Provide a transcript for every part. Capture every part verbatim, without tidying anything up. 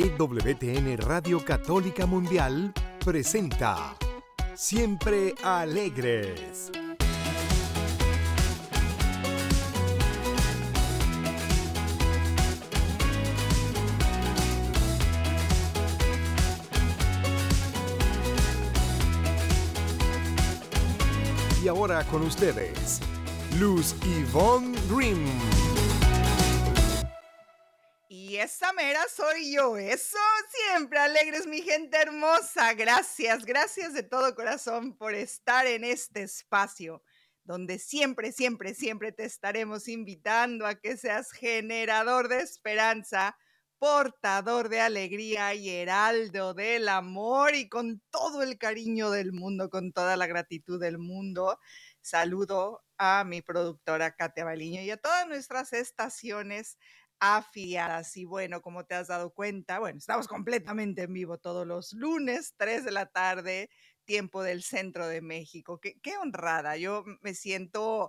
E W T N Radio Católica Mundial presenta Siempre Alegres. Y ahora con ustedes, Luz Ivonne Grimm. Y esa mera soy yo, eso, siempre alegres, mi gente hermosa. Gracias, gracias de todo corazón por estar en este espacio, donde siempre, siempre, siempre te estaremos invitando a que seas generador de esperanza, portador de alegría y heraldo del amor, y con todo el cariño del mundo, con toda la gratitud del mundo. Saludo a mi productora Katia Baliño y a todas nuestras estaciones afiliadas. Y bueno, como te has dado cuenta, bueno, estamos completamente en vivo todos los lunes, tres de la tarde, tiempo del centro de México. Qué, qué honrada. Yo me siento,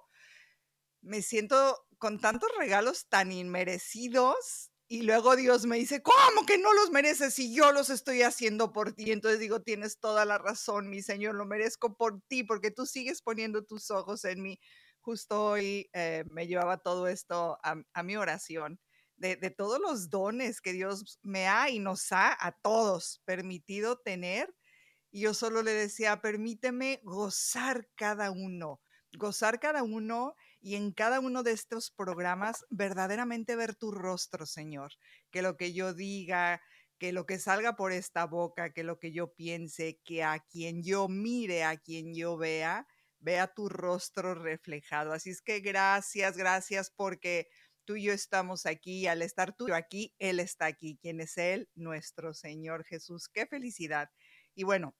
me siento con tantos regalos tan inmerecidos. Y luego Dios me dice, ¿cómo que no los mereces si yo los estoy haciendo por ti? Entonces digo, tienes toda la razón, mi Señor, lo merezco por ti, porque tú sigues poniendo tus ojos en mí. Justo hoy eh, me llevaba todo esto a, a mi oración. De, de todos los dones que Dios me ha y nos ha a todos permitido tener. Y yo solo le decía, permíteme gozar cada uno, gozar cada uno y en cada uno de estos programas verdaderamente ver tu rostro, Señor. Que lo que yo diga, que lo que salga por esta boca, que lo que yo piense, que a quien yo mire, a quien yo vea, vea tu rostro reflejado. Así es que gracias, gracias porque tú y yo estamos aquí, y al estar tú y yo aquí, Él está aquí. ¿Quién es Él? Nuestro Señor Jesús. ¡Qué felicidad! Y bueno,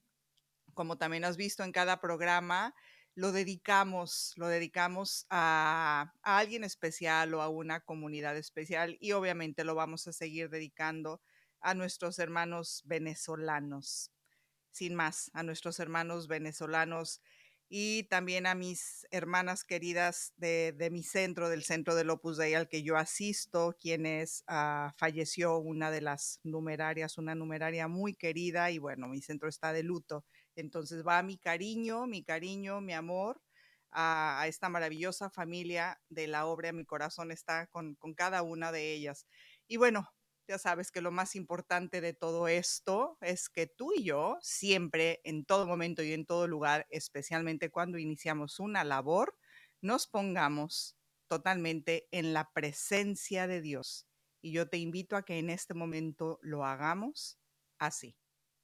como también has visto en cada programa, lo dedicamos, lo dedicamos a, a alguien especial o a una comunidad especial, y obviamente lo vamos a seguir dedicando a nuestros hermanos venezolanos. Sin más, a nuestros hermanos venezolanos y también a mis hermanas queridas de, de mi centro, del centro del Opus Dei al que yo asisto, quienes uh, falleció una de las numerarias, una numeraria muy querida, y bueno, mi centro está de luto. Entonces va mi cariño, mi cariño, mi amor a, a esta maravillosa familia de la obra. Mi corazón está con, con cada una de ellas. Y bueno, ya sabes que lo más importante de todo esto es que tú y yo siempre, en todo momento y en todo lugar, especialmente cuando iniciamos una labor, nos pongamos totalmente en la presencia de Dios. Y yo te invito a que en este momento lo hagamos así.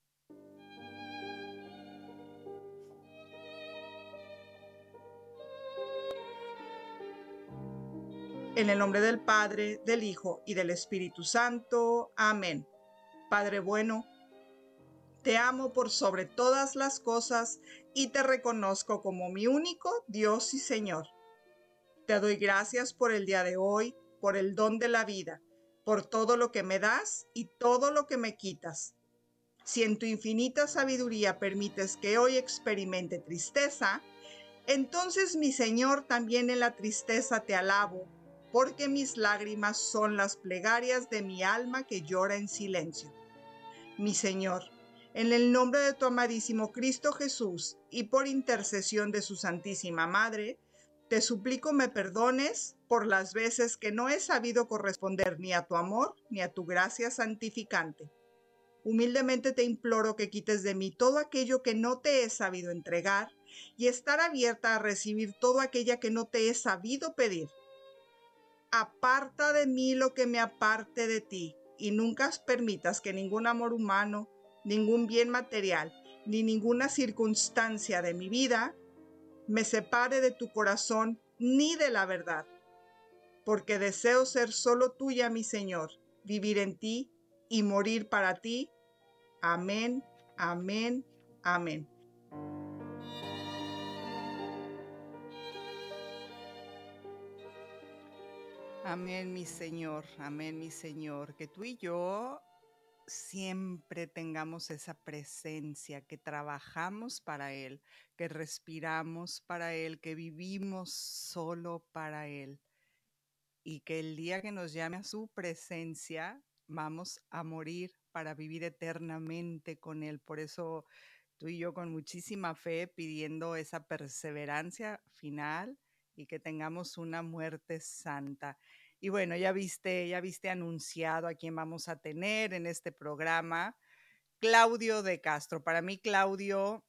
En el nombre del Padre, del Hijo y del Espíritu Santo. Amén. Padre bueno, te amo por sobre todas las cosas y te reconozco como mi único Dios y Señor. Te doy gracias por el día de hoy, por el don de la vida, por todo lo que me das y todo lo que me quitas. Si en tu infinita sabiduría permites que hoy experimente tristeza, entonces, mi Señor, también en la tristeza te alabo, porque mis lágrimas son las plegarias de mi alma que llora en silencio. Mi Señor, en el nombre de tu amadísimo Cristo Jesús y por intercesión de su Santísima Madre, te suplico me perdones por las veces que no he sabido corresponder ni a tu amor ni a tu gracia santificante. Humildemente te imploro que quites de mí todo aquello que no te he sabido entregar y estar abierta a recibir todo aquello que no te he sabido pedir. Aparta de mí lo que me aparte de ti, y nunca permitas que ningún amor humano, ningún bien material, ni ninguna circunstancia de mi vida me separe de tu corazón ni de la verdad, porque deseo ser solo tuya, mi Señor, vivir en ti y morir para ti. Amén, amén, amén. Amén, mi Señor, amén, mi Señor. Que tú y yo siempre tengamos esa presencia, que trabajamos para Él, que respiramos para Él, que vivimos solo para Él. Y que el día que nos llame a su presencia, vamos a morir para vivir eternamente con Él. Por eso tú y yo con muchísima fe pidiendo esa perseverancia final y que tengamos una muerte santa. Y bueno, ya viste, ya viste anunciado a quién vamos a tener en este programa. Claudio de Castro. Para mí, Claudio,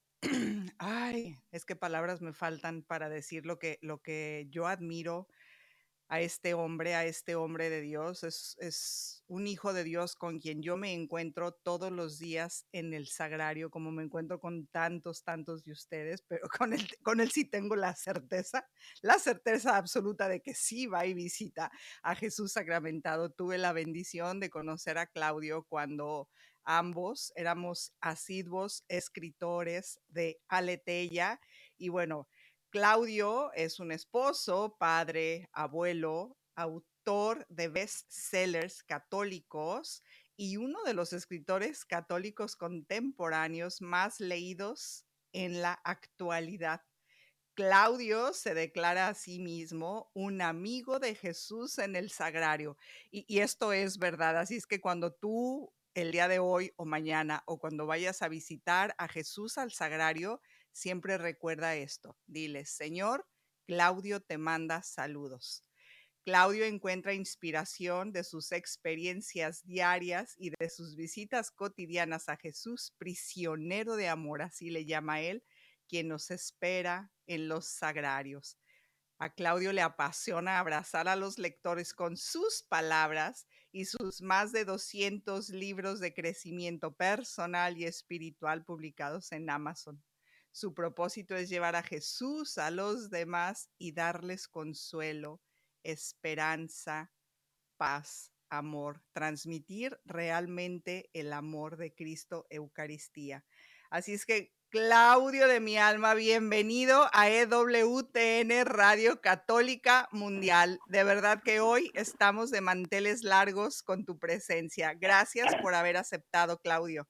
ay, es que palabras me faltan para decir lo que, lo que yo admiro a este hombre, a este hombre de Dios. Es, es un hijo de Dios con quien yo me encuentro todos los días en el sagrario, como me encuentro con tantos, tantos de ustedes, pero con él, con él sí tengo la certeza, la certeza absoluta de que sí va y visita a Jesús sacramentado. Tuve la bendición de conocer a Claudio cuando ambos éramos asiduos escritores de Aleteia y bueno, Claudio es un esposo, padre, abuelo, autor de bestsellers católicos y uno de los escritores católicos contemporáneos más leídos en la actualidad. Claudio se declara a sí mismo un amigo de Jesús en el sagrario. Y, y esto es verdad. Así es que cuando tú el día de hoy o mañana o cuando vayas a visitar a Jesús al sagrario, siempre recuerda esto. Dile, Señor, Claudio te manda saludos. Claudio encuentra inspiración de sus experiencias diarias y de sus visitas cotidianas a Jesús, prisionero de amor, así le llama él, quien nos espera en los sagrarios. A Claudio le apasiona abrazar a los lectores con sus palabras y sus más de doscientos libros de crecimiento personal y espiritual publicados en Amazon. Su propósito es llevar a Jesús a los demás y darles consuelo, esperanza, paz, amor, transmitir realmente el amor de Cristo Eucaristía. Así es que, Claudio de mi alma, bienvenido a E W T N Radio Católica Mundial. De verdad que hoy estamos de manteles largos con tu presencia. Gracias por haber aceptado, Claudio.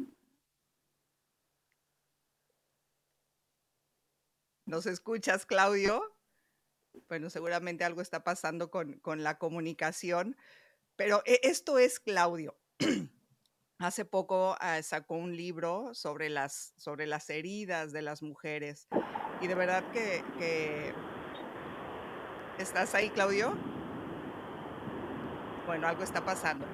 ¿Nos escuchas, Claudio? Bueno, seguramente algo está pasando con, con la comunicación, pero esto es Claudio. Hace poco uh, sacó un libro sobre las, sobre las heridas de las mujeres. Y de verdad que, que... ¿Estás ahí, Claudio? Bueno, algo está pasando.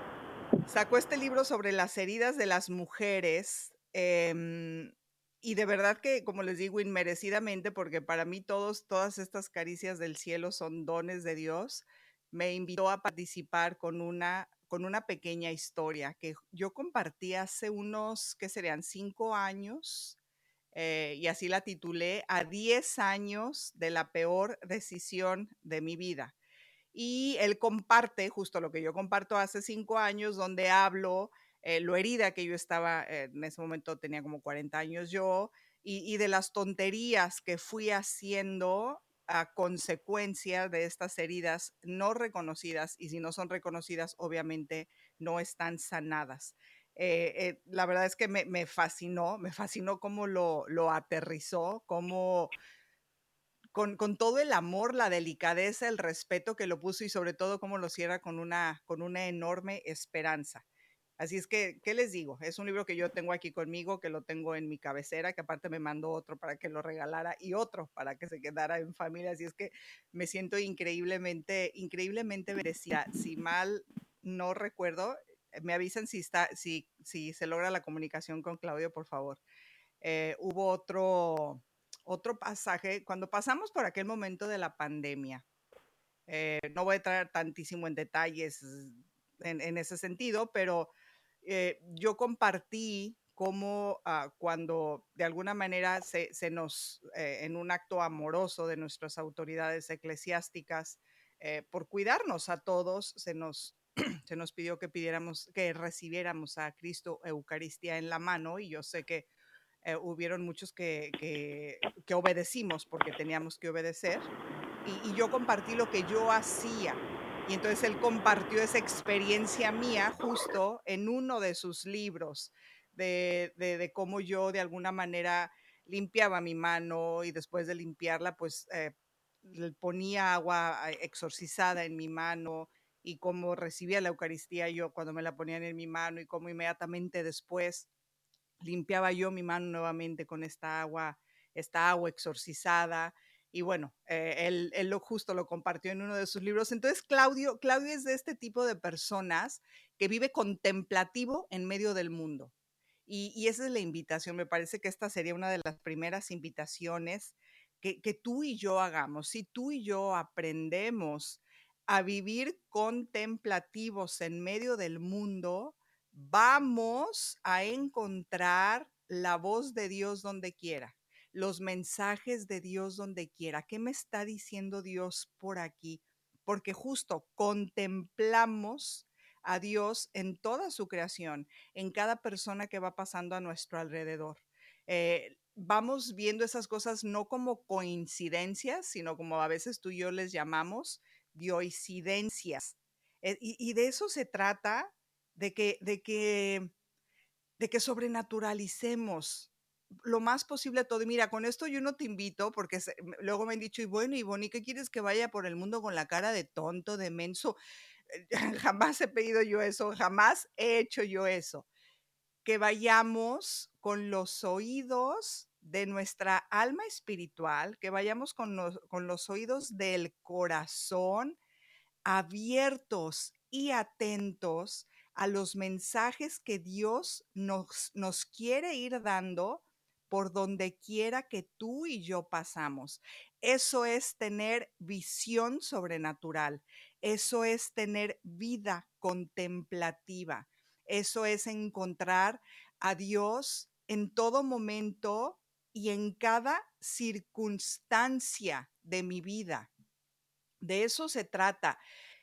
Sacó este libro sobre las heridas de las mujeres. Eh, y de verdad que, como les digo, inmerecidamente, porque para mí todos, todas estas caricias del cielo son dones de Dios, me invitó a participar con una, con una pequeña historia que yo compartí hace unos, ¿qué serían? Cinco años, eh, y así la titulé, A diez años de la peor decisión de mi vida. Y él comparte justo lo que yo comparto hace cinco años, donde hablo eh, lo herida que yo estaba, eh, en ese momento tenía como cuarenta años yo, y, y de las tonterías que fui haciendo a consecuencia de estas heridas no reconocidas, y si no son reconocidas, obviamente no están sanadas. Eh, eh, la verdad es que me, me fascinó, me fascinó cómo lo, lo aterrizó, cómo con, con todo el amor, la delicadeza, el respeto que lo puso y sobre todo cómo lo cierra con una, con una enorme esperanza. Así es que, ¿qué les digo? Es un libro que yo tengo aquí conmigo, que lo tengo en mi cabecera, que aparte me mandó otro para que lo regalara y otro para que se quedara en familia. Así es que me siento increíblemente, increíblemente bendecida. Si mal no recuerdo, eh, me avisan si está, si, si se logra la comunicación con Claudio, por favor. Eh, hubo otro, otro pasaje, cuando pasamos por aquel momento de la pandemia, eh, no voy a entrar tantísimo en detalles en, en ese sentido, pero eh, yo compartí cómo uh, cuando de alguna manera se, se nos, eh, en un acto amoroso de nuestras autoridades eclesiásticas, eh, por cuidarnos a todos, se nos, se nos pidió que pidiéramos, que recibiéramos a Cristo Eucaristía en la mano, y yo sé que eh, hubieron muchos que, que, que, obedecimos porque teníamos que obedecer. Y, y yo compartí lo que yo hacía. Y entonces él compartió esa experiencia mía justo en uno de sus libros, de, de, de cómo yo de alguna manera limpiaba mi mano y después de limpiarla, pues eh, ponía agua exorcizada en mi mano y cómo recibía la Eucaristía yo cuando me la ponían en mi mano y cómo inmediatamente después limpiaba yo mi mano nuevamente con esta agua, esta agua exorcizada. Y bueno, eh, él, él lo justo lo compartió en uno de sus libros. Entonces, Claudio, Claudio es de este tipo de personas que vive contemplativo en medio del mundo. Y, y esa es la invitación. Me parece que esta sería una de las primeras invitaciones que, que tú y yo hagamos. Si tú y yo aprendemos a vivir contemplativos en medio del mundo, vamos a encontrar la voz de Dios donde quiera, los mensajes de Dios donde quiera. ¿Qué me está diciendo Dios por aquí? Porque justo contemplamos a Dios en toda su creación, en cada persona que va pasando a nuestro alrededor. Eh, vamos viendo esas cosas no como coincidencias, sino como a veces tú y yo les llamamos dioincidencias. Eh, y, y de eso se trata, de que, de que, de que sobrenaturalicemos lo más posible todo. Y mira, con esto yo no te invito, porque se- m- luego me han dicho, y bueno, Ivonne, ¿y qué quieres que vaya por el mundo con la cara de tonto, de menso? Eh, Jamás he pedido yo eso, jamás he hecho yo eso. Que vayamos con los oídos de nuestra alma espiritual, que vayamos con los, con los oídos del corazón abiertos y atentos a los mensajes que Dios nos, nos quiere ir dando por donde quiera que tú y yo pasamos. Eso es tener visión sobrenatural. Eso es tener vida contemplativa. Eso es encontrar a Dios en todo momento y en cada circunstancia de mi vida. De eso se trata.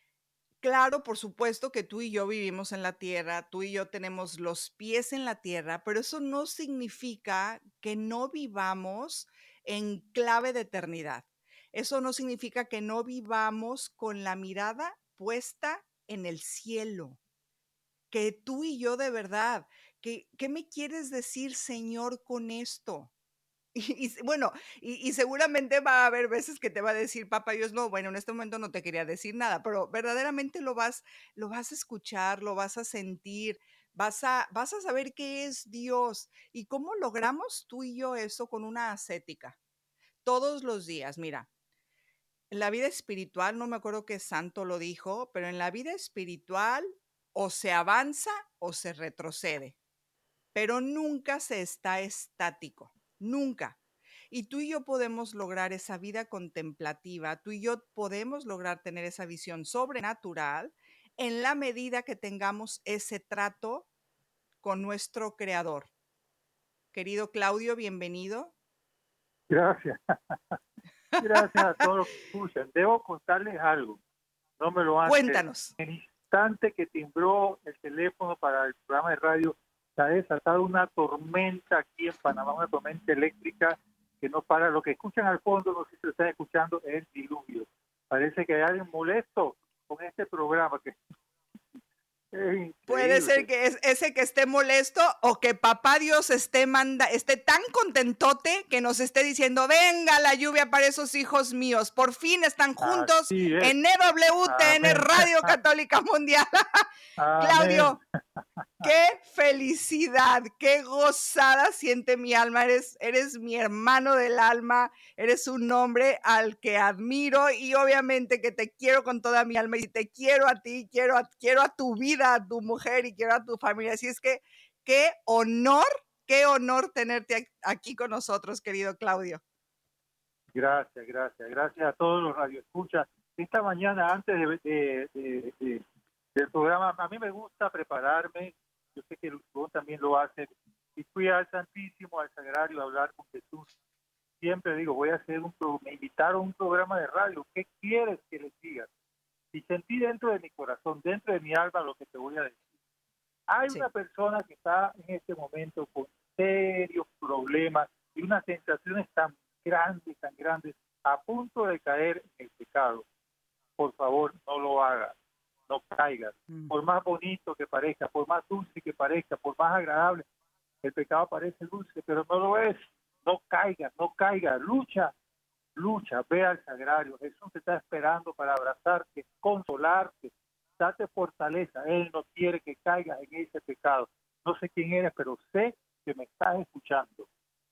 Claro, por supuesto que tú y yo vivimos en la tierra, tú y yo tenemos los pies en la tierra, pero eso no significa que no vivamos en clave de eternidad. Eso no significa que no vivamos con la mirada puesta en el cielo, que tú y yo de verdad, que, ¿qué me quieres decir, Señor, con esto? Y, y s- bueno, y, y seguramente va a haber veces que te va a decir, papá Dios, no, bueno, en este momento no te quería decir nada, pero verdaderamente lo vas, lo vas a escuchar, lo vas a sentir, vas a, vas a saber qué es Dios y cómo logramos tú y yo eso con una ascética. Todos los días, mira, en la vida espiritual, no me acuerdo qué santo lo dijo, pero en la vida espiritual o se avanza o se retrocede, pero nunca se está estático, nunca. Y tú y yo podemos lograr esa vida contemplativa, tú y yo podemos lograr tener esa visión sobrenatural en la medida que tengamos ese trato con nuestro creador. Querido Claudio, bienvenido. Gracias, gracias a todos los que escuchan. Debo contarles algo, no me lo antes. Cuéntanos. En el instante que timbró el teléfono para el programa de radio, se ha desatado una tormenta aquí en Panamá, una tormenta eléctrica que no para. Lo que escuchan al fondo, no sé si lo están escuchando, es el diluvio. Parece que hay alguien molesto con este programa, que es Puede ser increíble. que es ese que esté molesto o que papá Dios esté manda, esté tan contentote que nos esté diciendo, venga la lluvia para esos hijos míos. Por fin están juntos Así es. en E W T N Amén. Radio Católica Mundial. Amén. Claudio, qué felicidad, qué gozada siente mi alma. Eres, eres mi hermano del alma, eres un hombre al que admiro y obviamente que te quiero con toda mi alma y te quiero a ti, quiero a, quiero a tu vida, a tu mujer y quiero a tu familia. Así es que qué honor, qué honor tenerte aquí con nosotros, querido Claudio. Gracias, gracias, gracias a todos los radioescuchas. Esta mañana, antes de, de, de, de, del programa, a mí me gusta prepararme, yo sé que vos también lo haces, y fui al Santísimo, al Sagrario, a hablar con Jesús. Siempre digo, voy a hacer un programa, me invitaron a un programa de radio, ¿qué quieres que les diga? Y sentí dentro de mi corazón, dentro de mi alma lo que te voy a decir. Hay Sí. una persona que está en este momento con serios problemas y unas sensaciones tan grandes, tan grandes, a punto de caer en el pecado. Por favor, no lo hagas, no caigas. Mm. Por más bonito que parezca, por más dulce que parezca, por más agradable, el pecado parece dulce, pero no lo es. No caigas, no caigas, lucha, lucha, ve al sagrario. Jesús te está esperando para abrazarte, consolarte, date fortaleza. Él no quiere que caigas en ese pecado. No sé quién eres, pero sé que me estás escuchando.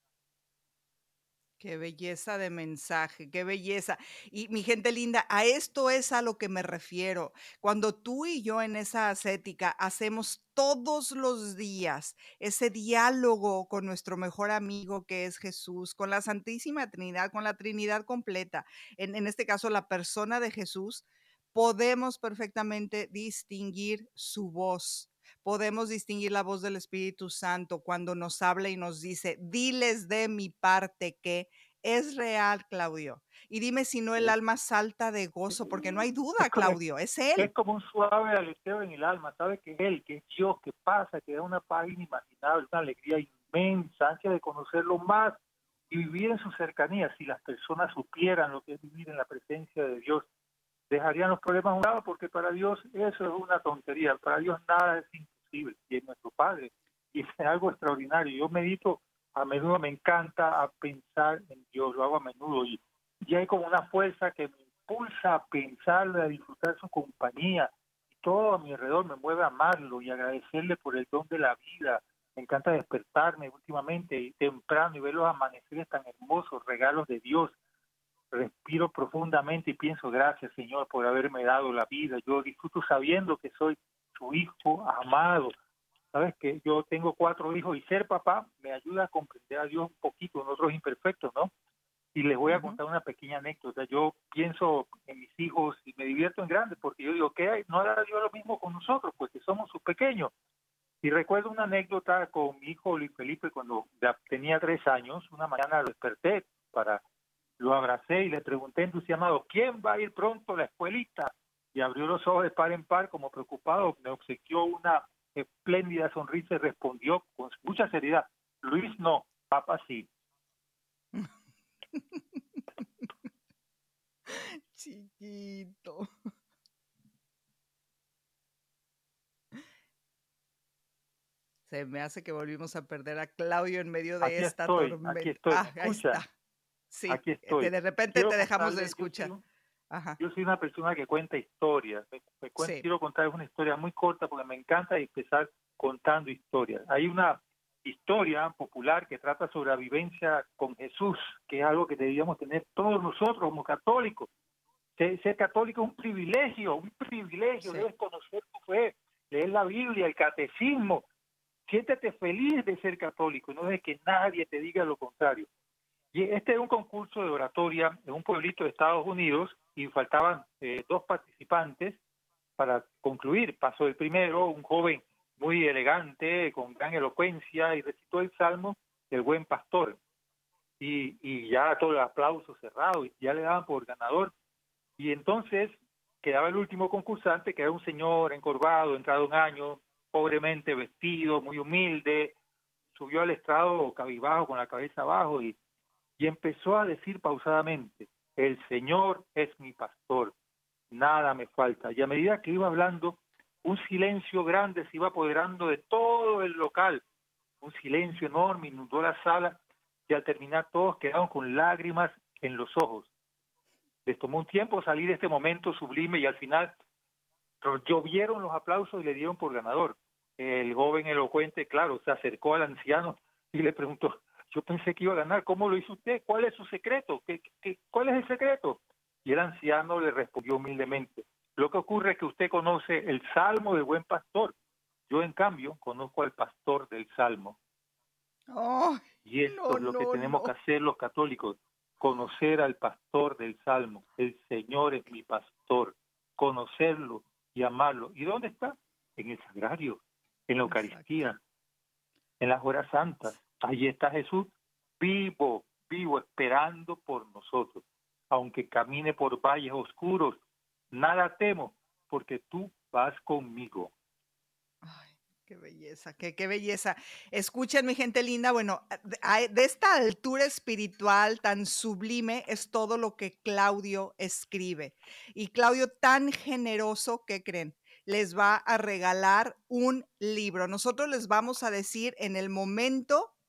Qué belleza de mensaje, qué belleza. Y mi gente linda, a esto es a lo que me refiero. Cuando tú y yo en esa ascética hacemos todos los días ese diálogo con nuestro mejor amigo que es Jesús, con la Santísima Trinidad, con la Trinidad completa, en, en este caso la persona de Jesús, podemos perfectamente distinguir su voz. Podemos distinguir la voz del Espíritu Santo cuando nos habla y nos dice, diles de mi parte que es real, Claudio. Y dime si no el alma salta de gozo, porque no hay Es duda, correcto. Claudio, es Es Él. como un suave aleteo en el alma, sabe que Él, que es Dios, que pasa, que da una paz inimaginable, una alegría inmensa, ansia de conocerlo más y vivir en su cercanía. Si las personas supieran lo que es vivir en la presencia de Dios, dejarían los problemas a un lado, porque para Dios eso es una tontería, para Dios nada es imposible, y es nuestro Padre, y es algo extraordinario. Yo medito, a menudo me encanta a pensar en Dios, lo hago a menudo, y, y hay como una fuerza que me impulsa a pensarlo, a disfrutar su compañía, y todo a mi alrededor me mueve a amarlo y agradecerle por el don de la vida. Me encanta despertarme últimamente y temprano y ver los amaneceres tan hermosos, regalos de Dios. Respiro profundamente y pienso, gracias Señor por haberme dado la vida. Yo disfruto sabiendo que soy su hijo amado. Sabes que yo tengo cuatro hijos y ser papá me ayuda a comprender a Dios un poquito, nosotros imperfectos, ¿no? Y les voy a Ujú. contar una pequeña anécdota. Yo pienso en mis hijos y me divierto en grande, porque yo digo, ¿qué hay? No hará Dios lo mismo con nosotros, pues que somos sus pequeños. Y recuerdo una anécdota con mi hijo Luis Felipe cuando ya tenía tres años. Una mañana lo desperté para lo abracé y le pregunté entusiasmado, ¿quién va a ir pronto a la escuelita? Y abrió los ojos de par en par como preocupado, me obsequió una espléndida sonrisa y respondió con mucha seriedad, Luis no, papá sí. Chiquito. Se me hace que volvimos a perder a Claudio en medio de Aquí esta estoy, aquí tormenta. estoy, ¿me Ah, ahí escucha? está. Sí, Aquí eh, te- estoy. de repente Quiero te dejamos de contarle, yo soy escuchar. un, Ajá, yo soy una persona que cuenta historias. Me, me cuen- sí. quiero contarles una historia muy corta porque me encanta empezar contando historias. Hay una historia popular que trata sobre la vivencia con Jesús, que es algo que deberíamos tener todos nosotros como católicos. Ser, ser católico es un privilegio, un privilegio. Sí. Debes conocer tu fe, leer la Biblia, el catecismo. Siéntete feliz de ser católico, no de que nadie te diga lo contrario. Y este es un concurso de oratoria en un pueblito de Estados Unidos y faltaban eh, dos participantes para concluir. Pasó el primero, un joven muy elegante, con gran elocuencia, y recitó el salmo del buen pastor. Y, y ya todo el aplauso cerrado, y ya le daban por ganador. Y entonces quedaba el último concursante, que era un señor encorvado, entrado un año, pobremente vestido, muy humilde, subió al estrado cabizbajo, con la cabeza abajo, y y empezó a decir pausadamente, el Señor es mi pastor, nada me falta. Y a medida que iba hablando, un silencio grande se iba apoderando de todo el local, un silencio enorme inundó la sala y al terminar todos quedaron con lágrimas en los ojos. Les tomó un tiempo salir de este momento sublime y al final llovieron los aplausos y le dieron por ganador. El joven elocuente, claro, se acercó al anciano y le preguntó, yo pensé que iba a ganar, ¿cómo lo hizo usted? ¿Cuál es su secreto? ¿Qué, qué, cuál es el secreto? Y el anciano le respondió humildemente, lo que ocurre es que usted conoce el Salmo del buen pastor, yo en cambio conozco al pastor del Salmo. Oh, Y esto no, es lo que no, tenemos que no. hacer los católicos, conocer al pastor del Salmo. El Señor es mi pastor, conocerlo y amarlo. ¿Y dónde está? En el sagrario, en la Exacto. Eucaristía, en las horas santas. Allí está Jesús, vivo, vivo, esperando por nosotros. Aunque camine por valles oscuros, nada temo, porque tú vas conmigo. Ay, qué belleza, qué, qué belleza. Escuchen, mi gente linda, bueno, a- de, a- de esta altura espiritual tan sublime es todo lo que Claudio escribe. Y Claudio, tan generoso, ¿qué creen? Les va a regalar un libro. Nosotros les vamos a decir en el momento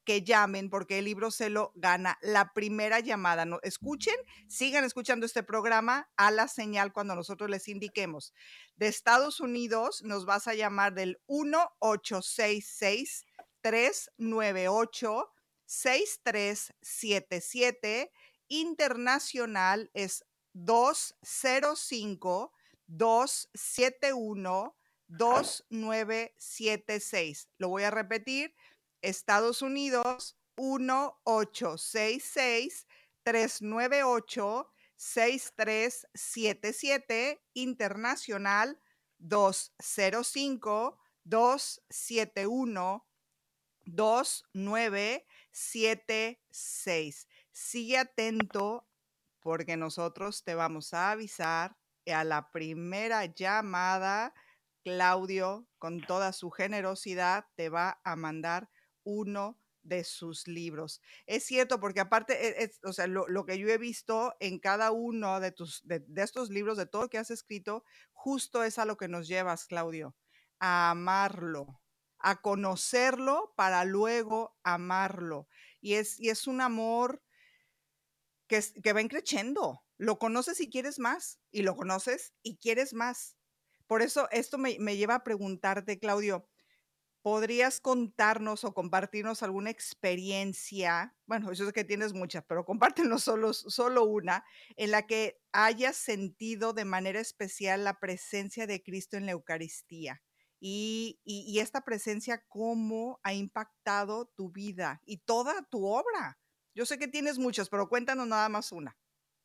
que llamen porque el libro se lo gana la primera llamada. No, escuchen, sigan escuchando este programa a la señal cuando nosotros les indiquemos. De Estados Unidos nos vas a llamar del uno ocho seis seis, tres nueve ocho, seis tres siete siete. Internacional es dos cero cinco, dos siete uno, dos nueve siete seis. Lo voy a repetir. Estados Unidos, uno ocho seis seis, tres nueve ocho, seis tres siete siete. Internacional, dos cero cinco, dos siete uno, dos nueve siete seis. Sigue atento porque nosotros te vamos a avisar a la primera llamada. Claudio, con toda su generosidad, te va a mandar uno de sus libros. Es cierto, porque aparte, es, es, o sea, lo, lo que yo he visto en cada uno de, tus, de, de estos libros, de todo lo que has escrito, justo es a lo que nos llevas, Claudio, a amarlo, a conocerlo para luego amarlo. Y es, y es un amor que, es, que va creciendo. Lo conoces y quieres más, y lo conoces y quieres más. Por eso esto me, me lleva a preguntarte, Claudio, ¿podrías contarnos o compartirnos alguna experiencia? Bueno, yo sé que tienes muchas, pero compártenos solo, solo una en la que hayas sentido de manera especial la presencia de Cristo en la Eucaristía. Y, y, y esta presencia, ¿cómo ha impactado tu vida y toda tu obra? Yo sé que tienes muchas, pero cuéntanos nada más una.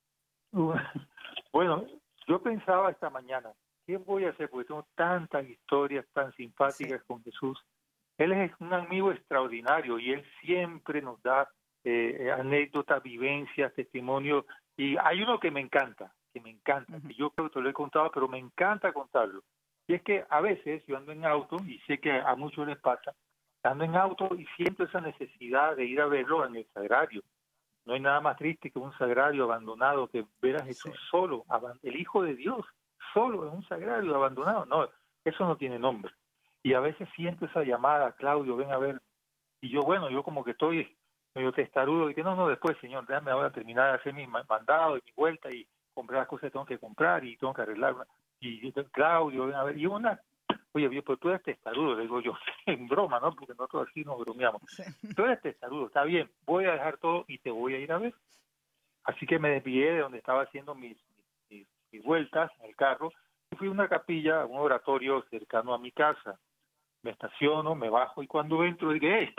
Bueno, yo pensaba esta mañana, ¿qué voy a hacer? Porque tengo tantas historias tan simpáticas sí. con Jesús. Él es un amigo extraordinario y él siempre nos da eh, anécdotas, vivencias, testimonios. Y hay uno que me encanta, que me encanta, uh-huh. que yo creo que te lo he contado, pero me encanta contarlo. Y es que a veces yo ando en auto, y sé que a muchos les pasa, ando en auto y siento esa necesidad de ir a verlo en el sagrario. No hay nada más triste que un sagrario abandonado, que ver a Jesús sí. solo, el Hijo de Dios, solo en un sagrario abandonado. No, eso no tiene nombre. Y a veces siento esa llamada, Claudio, ven a ver. Y yo, bueno, yo como que estoy medio testarudo, y que no, no, después, Señor, déjame ahora terminar de hacer mi mandado y mi vuelta y comprar las cosas que tengo que comprar y tengo que arreglar. Y yo, Claudio, ven a ver. Y una, oye, pero tú eres testarudo, le digo yo, en broma, ¿no? Porque nosotros así nos bromeamos. Sí. Tú eres testarudo, está bien, voy a dejar todo y te voy a ir a ver. Así que me desvié de donde estaba haciendo mis, mis, mis vueltas en el carro y fui a una capilla, a un oratorio cercano a mi casa. Me estaciono, me bajo y cuando entro dije, ¡hey!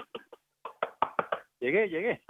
Llegué, llegué.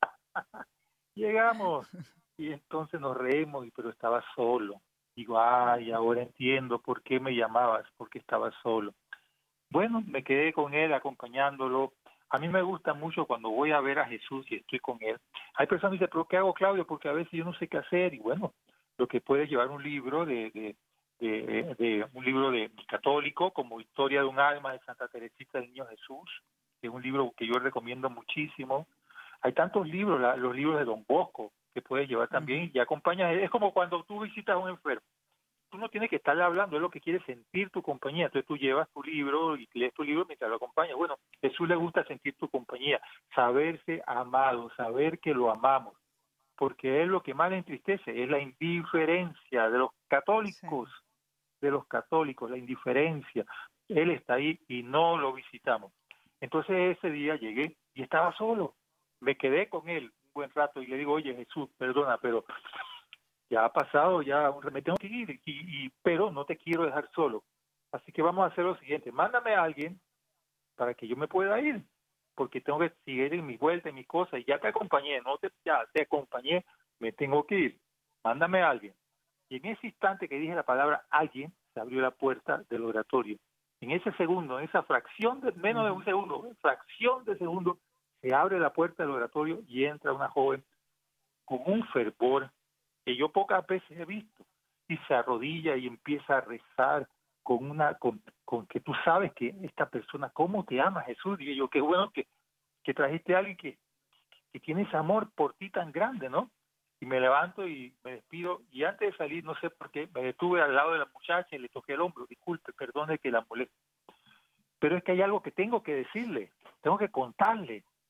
Llegamos. Y entonces nos reímos, pero estaba solo. Digo, ay, ahora entiendo por qué me llamabas, porque estaba solo. Bueno, me quedé con él, acompañándolo. A mí me gusta mucho cuando voy a ver a Jesús y estoy con él. Hay personas que dicen, ¿pero qué hago, Claudio? Porque a veces yo no sé qué hacer. Y bueno, lo que puedes llevar un libro de... de De, de un libro de católico como Historia de un alma de Santa Teresita del Niño Jesús, que es un libro que yo recomiendo muchísimo. Hay tantos libros, la, los libros de Don Bosco, que puedes llevar también uh-huh. y acompañas. Es como cuando tú visitas a un enfermo. Tú no tienes que estarle hablando, es lo que quiere sentir tu compañía. Entonces tú llevas tu libro y lees tu libro mientras lo acompañas. Bueno, a Jesús le gusta sentir tu compañía, saberse amado, saber que lo amamos. Porque es lo que más le entristece, es la indiferencia de los católicos. Sí. de los católicos, la indiferencia. Él está ahí y no lo visitamos. Entonces ese día llegué y estaba solo. Me quedé con él un buen rato y le digo, oye Jesús, perdona, pero ya ha pasado, ya me tengo que ir, y, y, pero no te quiero dejar solo. Así que vamos a hacer lo siguiente, mándame a alguien para que yo me pueda ir, porque tengo que seguir en mi vuelta, en mis cosas, y ya te acompañé, no te, ya te acompañé, me tengo que ir. Mándame a alguien. Y en ese instante que dije la palabra alguien, se abrió la puerta del oratorio. En ese segundo, en esa fracción de menos de un segundo, fracción de segundo, se abre la puerta del oratorio y entra una joven con un fervor que yo pocas veces he visto. Y se arrodilla y empieza a rezar con una, con, con que tú sabes que esta persona, ¿cómo te ama Jesús? Dije yo, qué bueno que, que trajiste a alguien que, que tiene ese amor por ti tan grande, ¿no? Y me levanto y me despido, y antes de salir, no sé por qué, me detuve al lado de la muchacha y le toqué el hombro. Disculpe, perdone que la moleste, pero es que hay algo que tengo que decirle, tengo que contarle.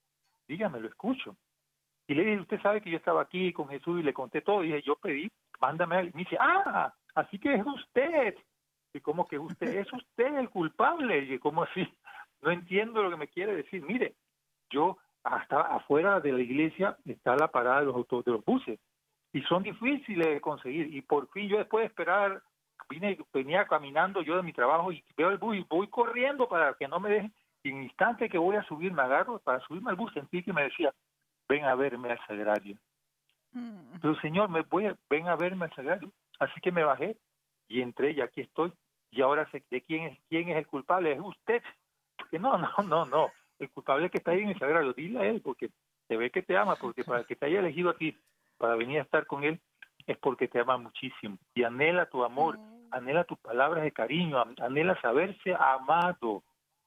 dígame, lo escucho. Y le dije, usted sabe que yo estaba aquí con Jesús y le conté todo. Y dije, yo pedí, mándame a alguien. Me dice, ah, así que es usted. Y como que usted, es usted el culpable. Y como así, no entiendo lo que me quiere decir. Mire, yo hasta afuera de la iglesia está la parada de los autos, de los buses. Y son difíciles de conseguir. Y por fin yo después de esperar, vine, venía caminando yo de mi trabajo y veo el bus y voy corriendo para que no me dejen. Y en el instante que voy a subir, me agarro para subirme al bus, sentí que me decía, ven a verme al sagrario. Mm. Pero señor, me voy a, ven a verme al sagrario. Así que me bajé y entré y aquí estoy. Y ahora sé de quién es, quién es el culpable, es usted. Que no, no, no, no. El culpable es que está ahí en el sagrario. Dile a él porque se ve que te ama, porque para que te haya elegido a ti, para venir a estar con él, es porque te ama muchísimo. Y anhela tu amor, Mm. anhela tus palabras de cariño, anhela saberse amado.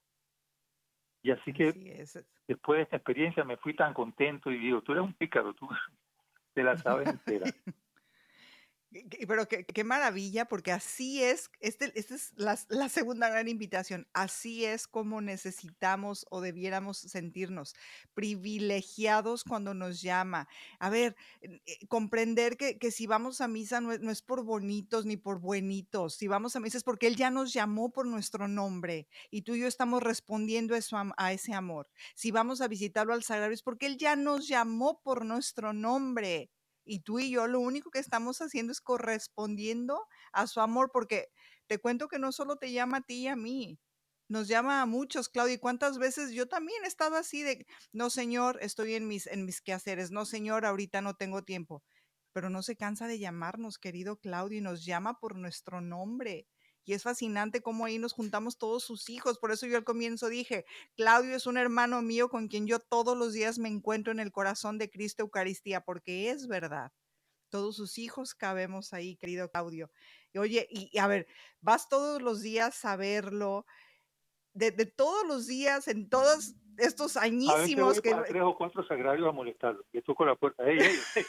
Y así que Así es. después de esta experiencia me fui tan contento y digo, tú eres un pícaro, tú te la sabes entera. Que- que- Pero qué, qué maravilla, porque así es, este, esta es la, la segunda gran invitación, así es como necesitamos o debiéramos sentirnos, privilegiados cuando nos llama. A ver, eh, eh, comprender que, que si vamos a misa no es, no es por bonitos ni por buenitos, si vamos a misa es porque Él ya nos llamó por nuestro nombre y tú y yo estamos respondiendo eso a, a ese amor. Si vamos a visitarlo al sagrario es porque Él ya nos llamó por nuestro nombre. Y tú y yo lo único que estamos haciendo es correspondiendo a su amor, porque te cuento que no solo te llama a ti y a mí, nos llama a muchos, Claudia. ¿Y cuántas veces yo también he estado así de, no, Señor, estoy en mis, en mis quehaceres, no, Señor, ahorita no tengo tiempo? Pero no se cansa de llamarnos, querido Claudio, y nos llama por nuestro nombre. Y es fascinante cómo ahí nos juntamos todos sus hijos. Por eso yo al comienzo dije, Claudio es un hermano mío con quien yo todos los días me encuentro en el corazón de Cristo Eucaristía, porque es verdad. Todos sus hijos cabemos ahí, querido Claudio. Y oye, y, y a ver, vas todos los días a verlo, de, de todos los días, en todos estos A veces añísimos voy que... a tres o cuatro sagrarios a molestarlo. Yo toco la puerta, hey, hey, hey,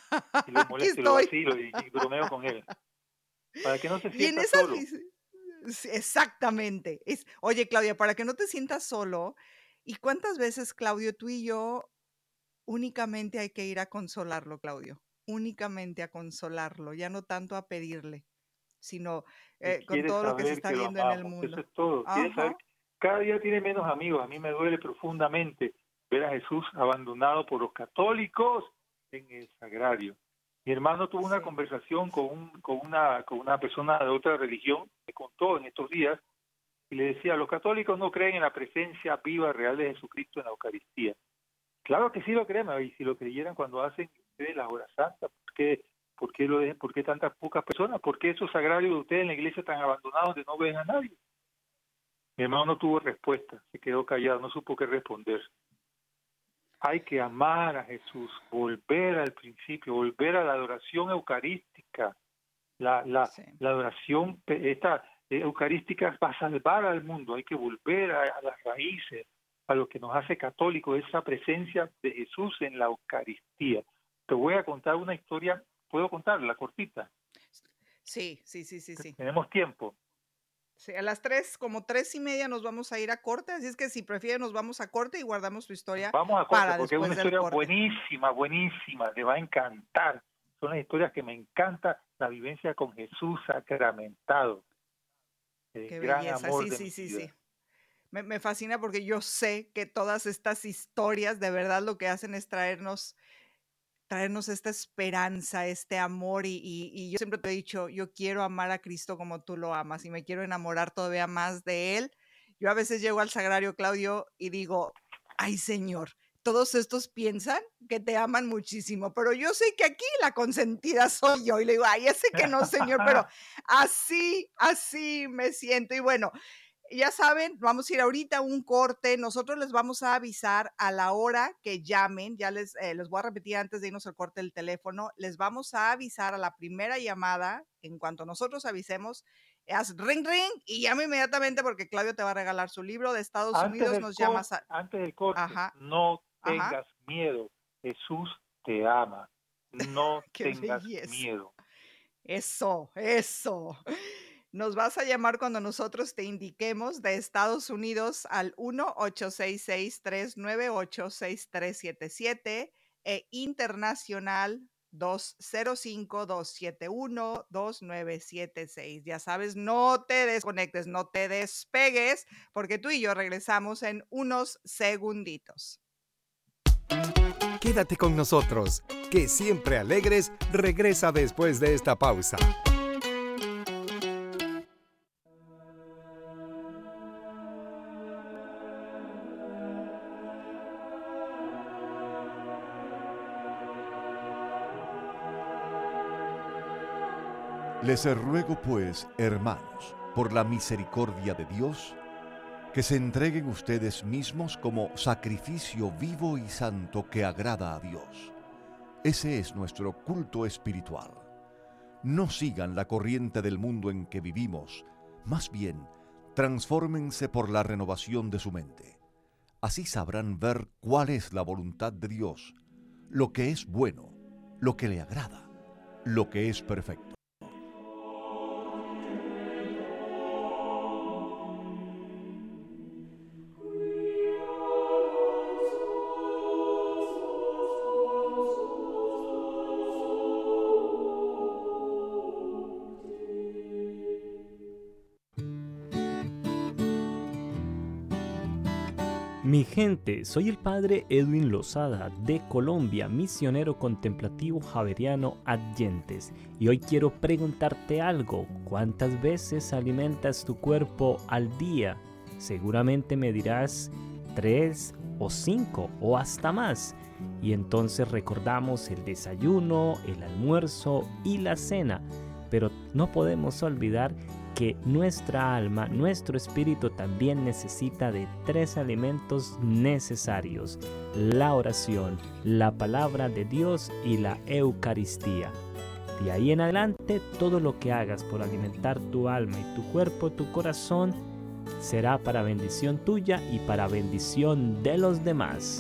y lo Aquí molesto y lo estoy. vacilo y, y bromeo con él, para que no se Y en sienta esas... solo. vis- sí, exactamente. Es, oye, Claudia, para que no te sientas solo, ¿y cuántas veces, Claudio, tú y yo únicamente hay que ir a consolarlo, Claudio? Únicamente a consolarlo, ya no tanto a pedirle, sino Él eh, con quiere todo lo que se saber está que lo viendo en el amamos, eso mundo. es todo. Quiere saber Ajá. que cada día tiene menos amigos. A mí me duele profundamente ver a Jesús abandonado por los católicos en el sagrario. Mi hermano tuvo una Sí. conversación con, un, con, una, con una persona de otra religión, me contó en estos días, y le decía, los católicos no creen en la presencia viva real de Jesucristo en la Eucaristía. Claro que sí lo creen, y si lo creyeran cuando hacen ustedes las horas santas, ¿por qué, por qué, lo dejan, por qué tantas pocas personas? ¿Por qué esos sagrarios de ustedes en la iglesia están abandonados donde no ven a nadie? Mi hermano no tuvo respuesta, se quedó callado, no supo qué responder. Hay que amar a Jesús, volver al principio, volver a la adoración eucarística. La, la, Sí. la adoración esta eh, eucarística va a salvar al mundo. Hay que volver a, a las raíces, a lo que nos hace católicos, esa presencia de Jesús en la Eucaristía. Te voy a contar una historia, ¿puedo contarla cortita? Sí, sí, sí, sí, sí. Tenemos tiempo. Sí, a las tres, como tres y media nos vamos a ir a corte, así es que si prefieren nos vamos a corte y guardamos tu historia Vamos a corte para porque es una después del historia corte. buenísima, buenísima, le va a encantar. Son las historias que me encanta, la vivencia con Jesús sacramentado, el Qué gran belleza, amor sí, de mi sí, sí, vida. sí. Me, me fascina porque yo sé que todas estas historias de verdad lo que hacen es traernos, traernos esta esperanza, este amor y, y, y yo siempre te he dicho, yo quiero amar a Cristo como tú lo amas y me quiero enamorar todavía más de Él. Yo a veces llego al sagrario, Claudio, y digo, ay Señor, todos estos piensan que te aman muchísimo, pero yo sé que aquí la consentida soy yo. Y le digo, ay, ya sé que no, Señor, pero así, así me siento. Y bueno, ya saben, vamos a ir ahorita a un corte. Nosotros les vamos a avisar a la hora que llamen. Ya les, eh, les voy a repetir antes de irnos al corte del teléfono. Les vamos a avisar a la primera llamada. En cuanto nosotros avisemos, haz ring ring y llama inmediatamente porque Claudio te va a regalar su libro de Estados Antes Unidos. del Nos corte, llamas a... antes del corte, Ajá, no ajá. tengas miedo. Jesús te ama. No Qué tengas belleza. miedo. Eso, eso. Nos vas a llamar cuando nosotros te indiquemos de Estados Unidos al uno ocho seis seis, tres nueve ocho, seis tres siete siete e internacional dos cero cinco, dos siete uno, dos nueve siete seis. Ya sabes, no te desconectes, no te despegues, porque tú y yo regresamos en unos segunditos. Quédate con nosotros, que Siempre Alegres regresa después de esta pausa. Les ruego pues, hermanos, por la misericordia de Dios, que se entreguen ustedes mismos como sacrificio vivo y santo que agrada a Dios. Ese es nuestro culto espiritual. No sigan la corriente del mundo en que vivimos, más bien, transfórmense por la renovación de su mente. Así sabrán ver cuál es la voluntad de Dios, lo que es bueno, lo que le agrada, lo que es perfecto. Mi gente, soy el padre Edwin Lozada de Colombia, misionero contemplativo javeriano Adyentes, y hoy quiero preguntarte algo. ¿Cuántas veces alimentas tu cuerpo al día? Seguramente me dirás tres o cinco o hasta más. Y entonces recordamos el desayuno, el almuerzo y la cena, pero no podemos olvidar que nuestra alma, nuestro espíritu también necesita de tres alimentos necesarios: la oración, la palabra de Dios y la Eucaristía. De ahí en adelante, todo lo que hagas por alimentar tu alma y tu cuerpo, tu corazón, será para bendición tuya y para bendición de los demás.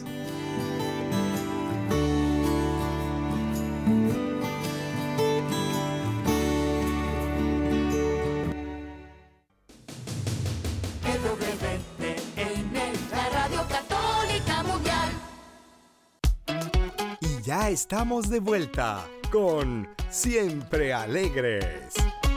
Ya estamos de vuelta con Siempre Alegres.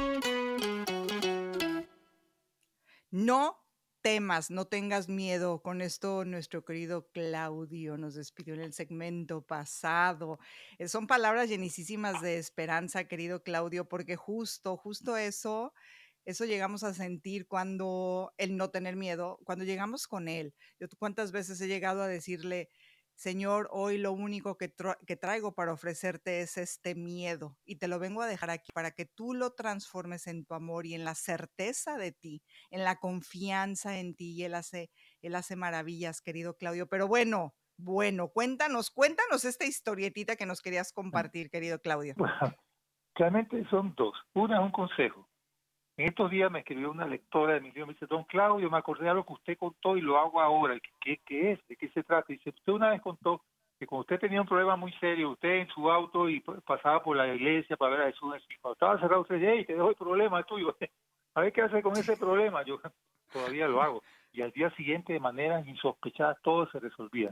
No temas, no tengas miedo. Con esto nuestro querido Claudio nos despidió en el segmento pasado. Eh, son palabras llenísimas de esperanza, querido Claudio, porque justo, justo eso, eso llegamos a sentir cuando el no tener miedo, cuando llegamos con él. Yo cuántas veces he llegado a decirle: Señor, hoy lo único que, tra- que traigo para ofrecerte es este miedo y te lo vengo a dejar aquí para que tú lo transformes en tu amor y en la certeza de ti, en la confianza en ti, y Él hace, Él hace maravillas, querido Claudio. Pero bueno, bueno, cuéntanos, cuéntanos esta historietita que nos querías compartir, querido Claudio. Bueno, realmente son dos. Una es un consejo. En estos días me escribió una lectora de mi libro, me dice: don Claudio, me acordé de lo que usted contó y lo hago ahora. ¿Qué, qué es? ¿De qué se trata? Dice: usted una vez contó que cuando usted tenía un problema muy serio, usted en su auto y pasaba por la iglesia para ver a Jesús, y cuando estaba cerrado usted decía: hey, te dejo el problema, es tuyo. A ver qué hace con ese problema. Yo todavía lo hago. Y al día siguiente, de manera insospechada, todo se resolvía.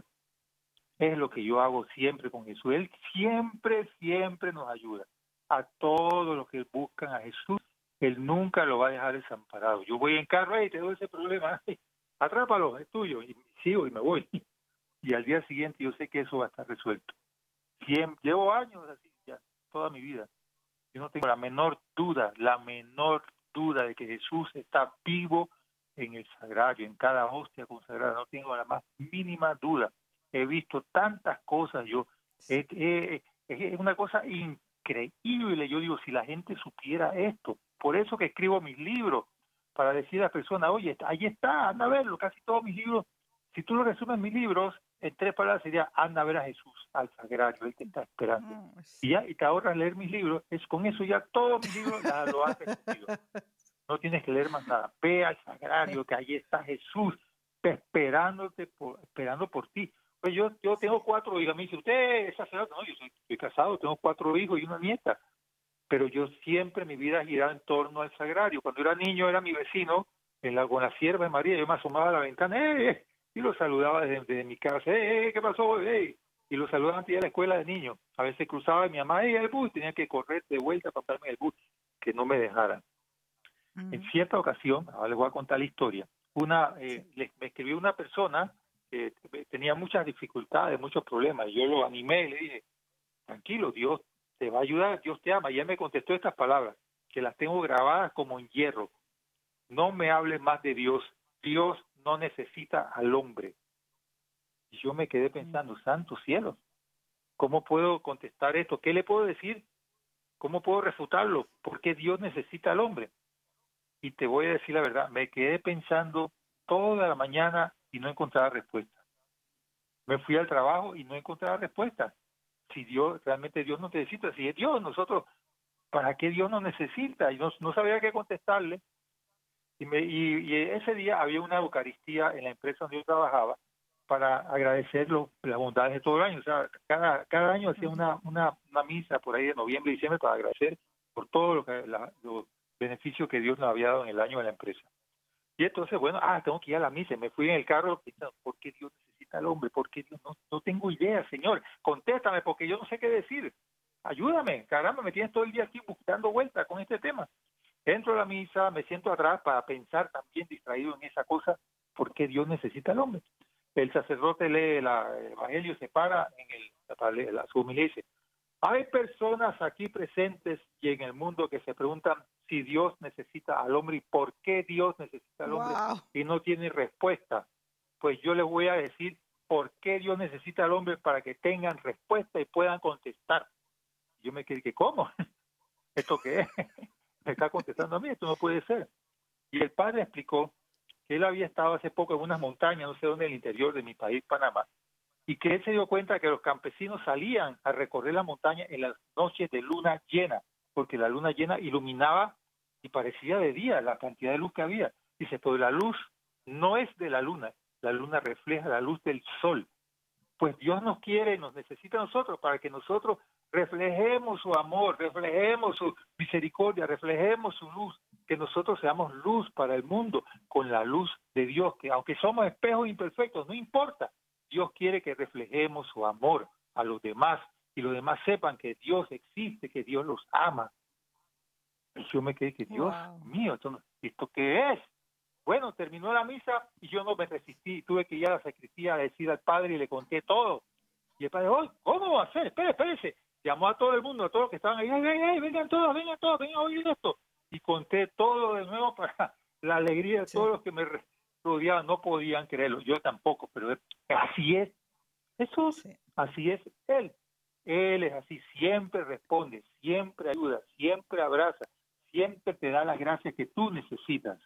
Es lo que yo hago siempre con Jesús. Él siempre, siempre nos ayuda. A todos los que buscan a Jesús, Él nunca lo va a dejar desamparado. Yo voy en carro y te doy ese problema, atrápalo, es tuyo, y sigo y me voy. Y al día siguiente yo sé que eso va a estar resuelto. Siempre, llevo años así, ya, toda mi vida. Yo no tengo la menor duda, la menor duda de que Jesús está vivo en el sagrario, en cada hostia consagrada. No tengo la más mínima duda. He visto tantas cosas, yo, es, es, es una cosa increíble. Yo digo, si la gente supiera esto, por eso que escribo mis libros, para decir a las personas: oye, ahí está, anda a verlo. Casi todos mis libros, si tú lo resumes mis libros, en tres palabras sería: anda a ver a Jesús, al sagrario, Él te está esperando. Oh, sí. Y ya, y te ahorras leer mis libros, es con eso ya todos mis libros ya lo has resumido. No tienes que leer más nada. Ve al sagrario, que ahí está Jesús, esperándote, por, esperando por ti. Pues yo, yo tengo cuatro hijas. Me dice: ¿usted es sacerdote? No, yo soy, estoy casado, tengo cuatro hijos y una nieta. pero yo siempre mi vida giraba en torno al sagrario. Cuando era niño era mi vecino en la, con la sierva de María, yo me asomaba a la ventana ¡eh! eh", y lo saludaba desde, desde mi casa, ¡eh! eh, ¿qué pasó? ¡eh! Y lo saludaba antes de ir a la escuela de niños. A veces cruzaba y mi mamá, ¡eh! el bus, tenía que correr de vuelta para pasarme el bus, que no me dejaran. Ujú. En cierta ocasión, ahora les voy a contar la historia, una, eh, Sí. le, me escribió una persona que tenía muchas dificultades, muchos problemas, y yo lo animé y le dije, tranquilo, Dios te va a ayudar, Dios te ama. Y él me contestó estas palabras, que las tengo grabadas como en hierro. No me hables más de Dios, Dios no necesita al hombre. Y yo me quedé pensando, santo cielo, ¿cómo puedo contestar esto? ¿Qué le puedo decir? ¿Cómo puedo refutarlo? ¿Por qué Dios necesita al hombre? Y te voy a decir la verdad, me quedé pensando toda la mañana y no encontraba respuesta. Me fui al trabajo y no encontraba respuesta. Si Dios, realmente Dios no necesita, si es Dios, nosotros, ¿para qué Dios nos necesita? Y no, no sabía qué contestarle. Y, me, y, y ese día había una Eucaristía en la empresa donde yo trabajaba para agradecer lo, las bondades de todo el año. O sea, cada, cada año hacía una, una, una misa por ahí de noviembre y diciembre para agradecer por todo lo que la, los beneficios que Dios nos había dado en el año de la empresa. Y entonces, bueno, ah, tengo que ir a la misa. Me fui en el carro pensando, ¿por qué Dios necesita al hombre? ¿Por qué Dios? No, no tengo idea, Señor. Contéstame, porque yo no sé qué decir. Ayúdame, caramba, me tienes todo el día aquí dando vueltas con este tema. Entro a la misa, me siento atrás para pensar también distraído en esa cosa, ¿por qué Dios necesita al hombre? El sacerdote lee la, el Evangelio, se para en el, la, su homilía y dice, hay personas aquí presentes y en el mundo que se preguntan si Dios necesita al hombre y por qué Dios necesita al hombre Wow. y no tiene respuesta. Pues yo les voy a decir por qué Dios necesita al hombre para que tengan respuesta y puedan contestar. Yo me quedé, ¿cómo? ¿Esto qué es? Me está contestando a mí, esto no puede ser. Y el padre explicó que él había estado hace poco en unas montañas, no sé dónde, en el interior de mi país, Panamá, y que él se dio cuenta que los campesinos salían a recorrer la montaña en las noches de luna llena, porque la luna llena iluminaba y parecía de día la cantidad de luz que había. Dice, pero la luz no es de la luna, la luna refleja la luz del sol. Pues Dios nos quiere, nos necesita a nosotros para que nosotros reflejemos su amor, reflejemos su misericordia, reflejemos su luz, que nosotros seamos luz para el mundo con la luz de Dios, que aunque somos espejos imperfectos, no importa, Dios quiere que reflejemos su amor a los demás y los demás sepan que Dios existe, que Dios los ama. Y yo me quedé que, Dios Wow. mío, ¿esto, no- ¿esto qué es? Bueno, terminó la misa y yo no me resistí, tuve que ir a la sacristía a decir al padre y le conté todo. Y el padre, oh, ¿cómo va a ser? Espere, espérese. Llamó a todo el mundo, a todos los que estaban ahí, ay, ay, ay, vengan todos, vengan todos, vengan a oír esto. Y conté todo de nuevo para la alegría de Sí. todos los que me re- rodeaban. No podían creerlo, yo tampoco, pero es- así es Jesús, Sí. así es Él. Él es así, siempre responde, siempre ayuda, siempre abraza, siempre te da las gracias que tú necesitas.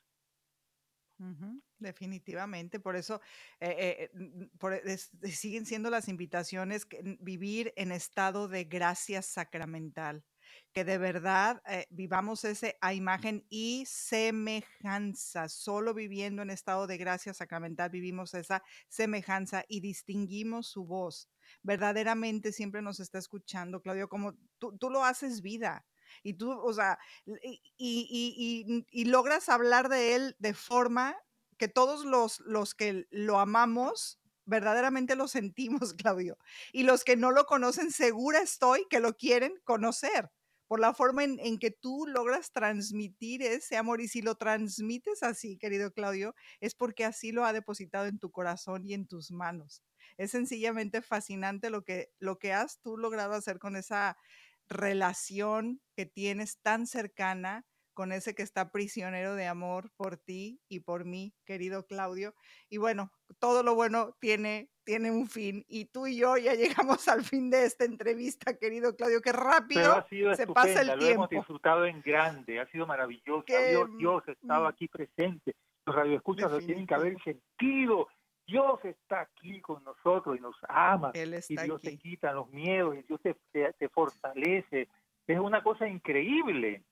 Ujú, definitivamente, por eso eh, eh, mm, por- es- es- siguen siendo las invitaciones que n- vivir en estado de gracia sacramental, que de verdad eh, vivamos ese a imagen y semejanza. Solo viviendo en estado de gracia sacramental vivimos esa semejanza y distinguimos su voz. Verdaderamente siempre nos está escuchando, Claudio, como tú, tú lo haces vida. Y tú, o sea, y, y- y- y- y logras hablar de él de forma que todos los, los que lo amamos verdaderamente lo sentimos, Claudio. Y los que no lo conocen, segura estoy que lo quieren conocer por la forma en, en que tú logras transmitir ese amor. Y si lo transmites así, querido Claudio, es porque así lo ha depositado en tu corazón y en tus manos. Es sencillamente fascinante lo que, lo que has tú logrado hacer con esa relación que tienes tan cercana con ese que está prisionero de amor por ti y por mí, querido Claudio. Y bueno, todo lo bueno tiene, tiene un fin. Y tú y yo ya llegamos al fin de esta entrevista, querido Claudio. Qué Pero rápido ha sido se pasa estupenda, el lo hemos tiempo. disfrutado en grande, ha sido maravillosa. Que, Dios, Dios estaba mm, aquí presente. Los radioescuchas lo tienen que haber definitivo. sentido. Dios está aquí con nosotros y nos ama. Él Y está Dios te aquí. quita los miedos y Dios te, te, te fortalece. Es una cosa increíble.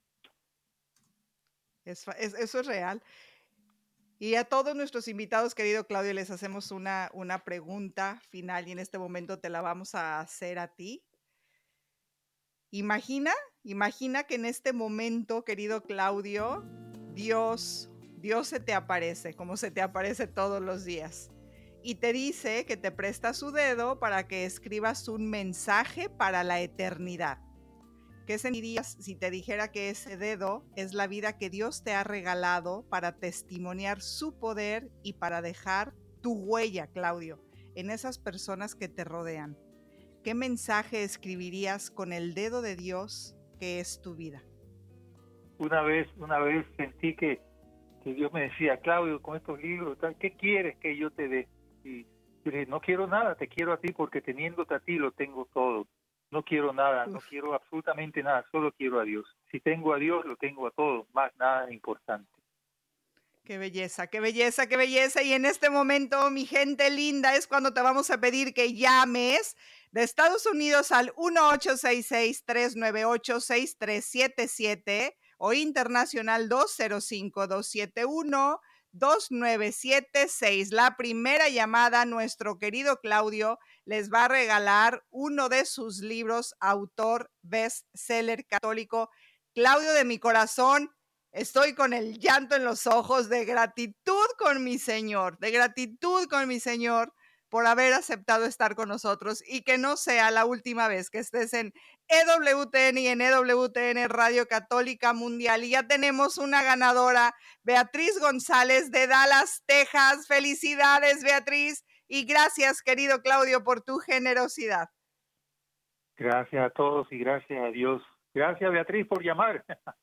Es fa- es- eso es real. Y a todos nuestros invitados, querido Claudio, les hacemos una, una pregunta final y en este momento te la vamos a hacer a ti. Imagina, imagina que en este momento, querido Claudio, Dios, Dios se te aparece, como se te aparece todos los días, y te dice que te presta su dedo para que escribas un mensaje para la eternidad. ¿Qué sentirías si te dijera que ese dedo es la vida que Dios te ha regalado para testimoniar su poder y para dejar tu huella, Claudio, en esas personas que te rodean? ¿Qué mensaje escribirías con el dedo de Dios que es tu vida? Una vez, una vez sentí que, que Dios me decía, Claudio, con estos libros, tal, ¿qué quieres que yo te dé? Y yo dije, no quiero nada, te quiero a ti porque teniéndote a ti lo tengo todo. No quiero nada, Uf. no quiero absolutamente nada, solo quiero a Dios. Si tengo a Dios, lo tengo a todo, más nada importante. Qué belleza, qué belleza, qué belleza. Y en este momento, mi gente linda, es cuando te vamos a pedir que llames de Estados Unidos al uno ocho seis seis, tres nueve ocho, seis tres siete siete o internacional dos cero cinco, dos siete uno, dos nueve siete seis. La primera llamada, nuestro querido Claudio les va a regalar uno de sus libros, autor bestseller católico. Claudio, de mi corazón, estoy con el llanto en los ojos de gratitud con mi Señor, de gratitud con mi Señor por haber aceptado estar con nosotros y que no sea la última vez que estés en E W T N y en E W T N Radio Católica Mundial. Y ya tenemos una ganadora, Beatriz González de Dallas, Texas. Felicidades, Beatriz, y gracias, querido Claudio, por tu generosidad. Gracias a todos y gracias a Dios. Gracias, Beatriz, por llamar.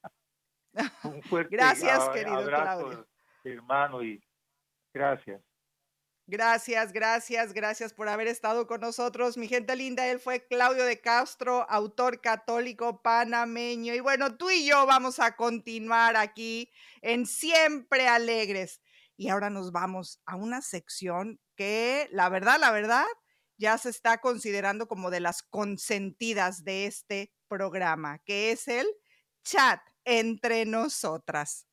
Un fuerte Gracias, a- querido abrazo, Claudio. hermano, y gracias. Gracias, gracias, gracias por haber estado con nosotros, mi gente linda. Él fue Claudio de Castro, autor católico panameño. Y bueno, tú y yo vamos a continuar aquí en Siempre Alegres. Y ahora nos vamos a una sección que, la verdad, la verdad, ya se está considerando como de las consentidas de este programa, que es el chat entre nosotras.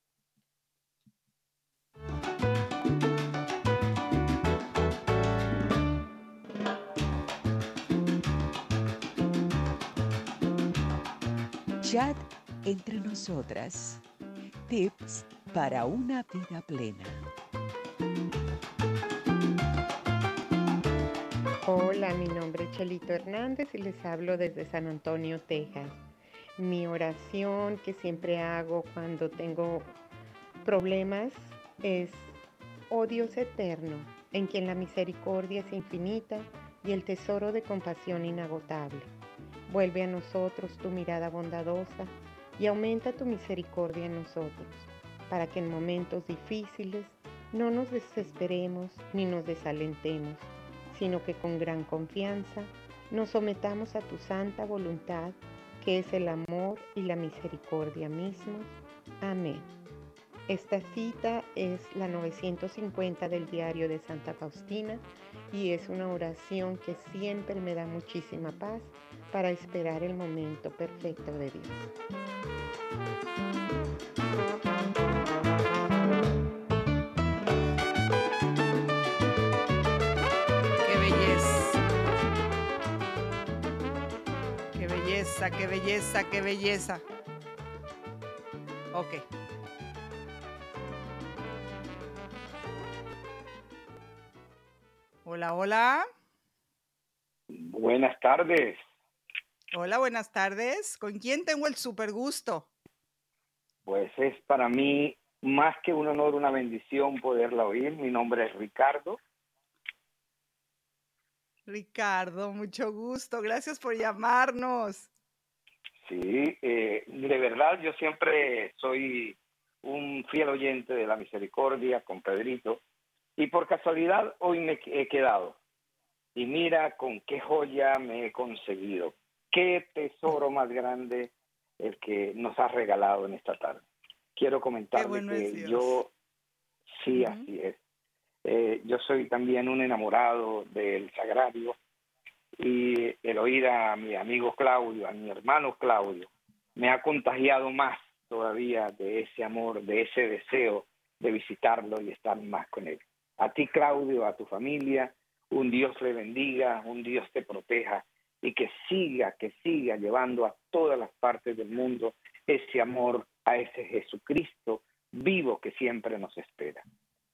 Chat entre nosotras. Tips para una vida plena. Hola, mi nombre es Chelito Hernández y les hablo desde San Antonio, Texas. Mi oración que siempre hago cuando tengo problemas es: oh Dios eterno, en quien la misericordia es infinita y el tesoro de compasión inagotable. Vuelve a nosotros tu mirada bondadosa y aumenta tu misericordia en nosotros, para que en momentos difíciles no nos desesperemos ni nos desalentemos, sino que con gran confianza nos sometamos a tu santa voluntad, que es el amor y la misericordia mismos. Amén. Esta cita es la novecientos cincuenta del diario de Santa Faustina y es una oración que siempre me da muchísima paz para esperar el momento perfecto de Dios. ¡Qué belleza! ¡Qué belleza, qué belleza, qué belleza! Ok. Hola, hola. Buenas tardes. Hola, buenas tardes. ¿Con quién tengo el super gusto? Pues es para mí más que un honor, una bendición poderla oír. Mi nombre es Ricardo. Ricardo, mucho gusto. Gracias por llamarnos. Sí, eh, de verdad yo siempre soy un fiel oyente de la misericordia con Pedrito y por casualidad hoy me he quedado. Y mira con qué joya me he conseguido. Qué tesoro más grande el que nos has regalado en esta tarde. Quiero comentarle bueno que es Dios. yo, sí, Ujú. así es. Eh, yo soy también un enamorado del sagrario y el oír a mi amigo Claudio, a mi hermano Claudio, me ha contagiado más todavía de ese amor, de ese deseo de visitarlo y estar más con él. A ti, Claudio, a tu familia, un Dios le bendiga, un Dios te proteja y que siga, que siga llevando a todas las partes del mundo ese amor a ese Jesucristo vivo que siempre nos espera.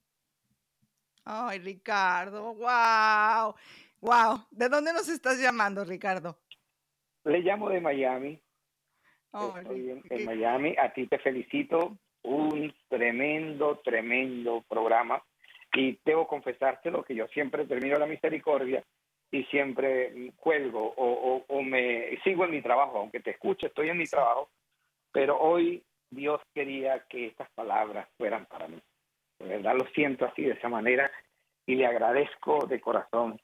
Ay, Ricardo, wow, wow. ¿De dónde nos estás llamando, Ricardo? Le llamo de Miami, Ay, estoy en, Ri- en qué- Miami, a ti te felicito, un tremendo, tremendo programa, y debo confesártelo que yo siempre termino la misericordia y siempre mm, cuelgo o, o- o me sigo en mi trabajo, aunque te escuche, estoy en mi sí. trabajo, pero hoy Dios quería que estas palabras fueran para mí. De verdad lo siento así, de esa manera, y le agradezco de corazón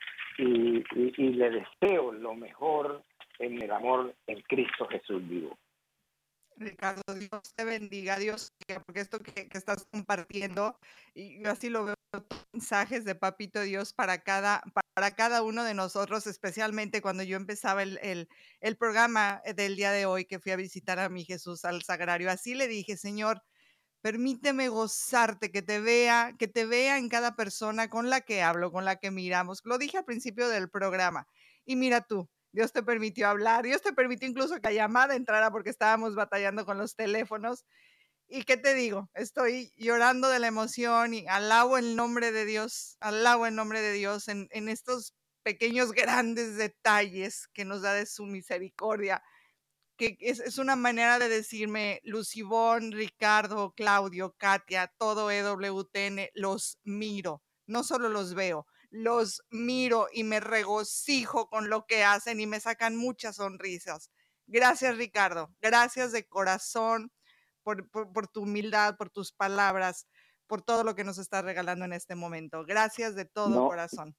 y, y- y le deseo lo mejor en el amor en Cristo Jesús vivo. Ricardo, Dios te bendiga, Dios, te bendiga, porque esto que, que estás compartiendo, y yo así lo veo, mensajes de Papito Dios para cada, para cada uno de nosotros, especialmente cuando yo empezaba el, el, el programa del día de hoy, que fui a visitar a mi Jesús al Sagrario. Así le dije, Señor, permíteme gozarte, que te vea, que te vea en cada persona con la que hablo, con la que miramos. Lo dije al principio del programa. Y mira tú, Dios te permitió hablar, Dios te permitió incluso que la llamada entrara porque estábamos batallando con los teléfonos. ¿Y qué te digo? Estoy llorando de la emoción y alabo el nombre de Dios, alabo el nombre de Dios en, en estos pequeños, grandes detalles que nos da de su misericordia, que es, es una manera de decirme, Lucibón, Ricardo, Claudio, Katia, todo E W T N, los miro, no solo los veo, los miro y me regocijo con lo que hacen y me sacan muchas sonrisas. Gracias, Ricardo, gracias de corazón por, por, por tu humildad, por tus palabras, por todo lo que nos estás regalando en este momento. Gracias de todo No, corazón.